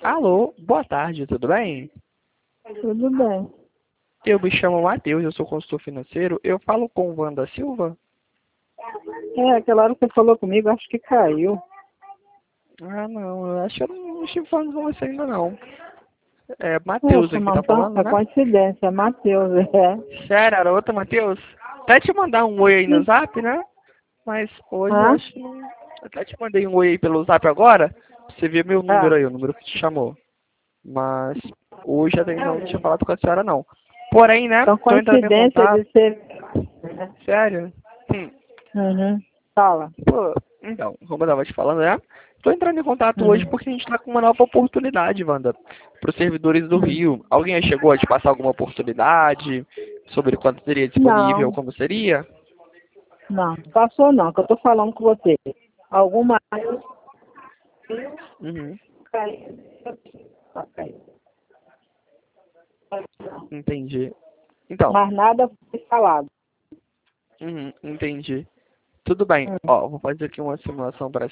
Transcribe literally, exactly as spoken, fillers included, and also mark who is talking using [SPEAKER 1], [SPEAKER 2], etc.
[SPEAKER 1] Alô, boa tarde, tudo bem?
[SPEAKER 2] Tudo bem.
[SPEAKER 1] Eu me chamo Matheus, eu sou consultor financeiro. Eu falo com Wanda Silva?
[SPEAKER 2] É, aquela hora que você falou comigo, acho que caiu.
[SPEAKER 1] Ah, não, eu acho que eu não estive falando com você ainda não. É Matheus
[SPEAKER 2] Poxa,
[SPEAKER 1] aqui, tá
[SPEAKER 2] Mantão,
[SPEAKER 1] falando,
[SPEAKER 2] é
[SPEAKER 1] né?
[SPEAKER 2] coincidência, é Matheus, é.
[SPEAKER 1] Sério, era outra, Matheus? Até te mandar um oi aí no zap, né? Mas hoje eu
[SPEAKER 2] Hã?
[SPEAKER 1] acho que não... Até te mandei um oi aí pelo zap agora, pra você ver meu número
[SPEAKER 2] Ah,
[SPEAKER 1] aí, o número que te chamou. Mas hoje até então não tinha falado com a senhora não. Porém, né,
[SPEAKER 2] então
[SPEAKER 1] tô entrando em
[SPEAKER 2] coincidência
[SPEAKER 1] contato.
[SPEAKER 2] de ser...
[SPEAKER 1] Sério? Hum.
[SPEAKER 2] Uhum. Fala.
[SPEAKER 1] Pô, então, como eu tava te falando, né? Tô entrando em contato hoje
[SPEAKER 2] Uhum.
[SPEAKER 1] porque a gente tá com uma nova oportunidade, Wanda, para os servidores do
[SPEAKER 2] Uhum.
[SPEAKER 1] Rio. Alguém aí chegou a te passar alguma oportunidade sobre quanto seria disponível,
[SPEAKER 2] Não,
[SPEAKER 1] como seria?
[SPEAKER 2] não, passou não, que eu tô falando com você. Alguma...
[SPEAKER 1] Uhum,
[SPEAKER 2] Caiu.
[SPEAKER 1] entendi. Então,
[SPEAKER 2] Mas nada foi falado.
[SPEAKER 1] uhum, entendi. Tudo bem.
[SPEAKER 2] Hum.
[SPEAKER 1] Ó, vou fazer aqui uma simulação para